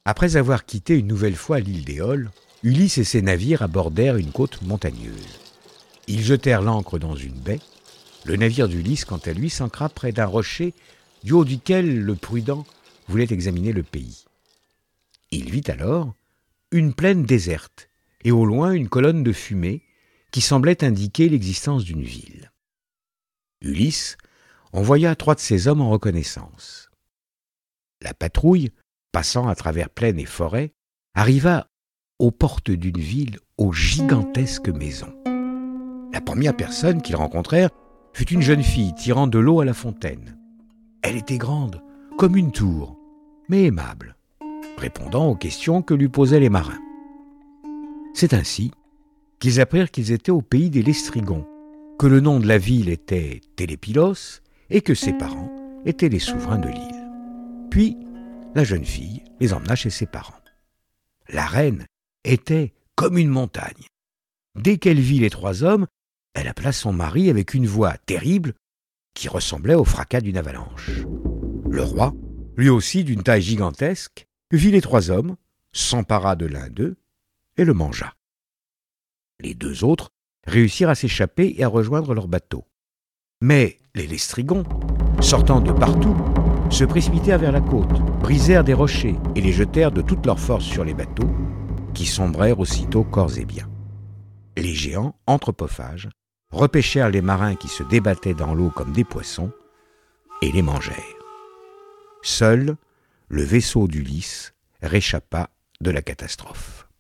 Après avoir quitté une nouvelle fois l'île d'Éole, Ulysse et ses navires abordèrent une côte montagneuse. Ils jetèrent l'ancre dans une baie. Le navire d'Ulysse, quant à lui, s'ancra près d'un rocher du haut duquel le prudent voulait examiner le pays. Il vit alors une plaine déserte et au loin une colonne de fumée qui semblait indiquer l'existence d'une ville. Ulysse envoya 3 de ses hommes en reconnaissance. La patrouille, passant à travers plaine et forêt, arriva aux portes d'une ville aux gigantesques maisons. La première personne qu'ils rencontrèrent fut une jeune fille tirant de l'eau à la fontaine. Elle était grande, comme une tour, mais aimable, répondant aux questions que lui posaient les marins. C'est ainsi qu'ils apprirent qu'ils étaient au pays des Lestrygons, que le nom de la ville était Télépilos et que ses parents étaient les souverains de l'île. Puis, la jeune fille les emmena chez ses parents. La reine était comme une montagne. Dès qu'elle vit les 3 hommes, elle appela son mari avec une voix terrible qui ressemblait au fracas d'une avalanche. Le roi, lui aussi d'une taille gigantesque, vit les 3 hommes, s'empara de l'un d'eux et le mangea. Les 2 autres réussirent à s'échapper et à rejoindre leur bateau. Mais les Lestrygons, sortant de partout, se précipitèrent vers la côte, brisèrent des rochers et les jetèrent de toute leur force sur les bateaux, qui sombrèrent aussitôt corps et biens. Les géants, anthropophages, repêchèrent les marins qui se débattaient dans l'eau comme des poissons et les mangèrent. Seul le vaisseau d'Ulysse réchappa de la catastrophe.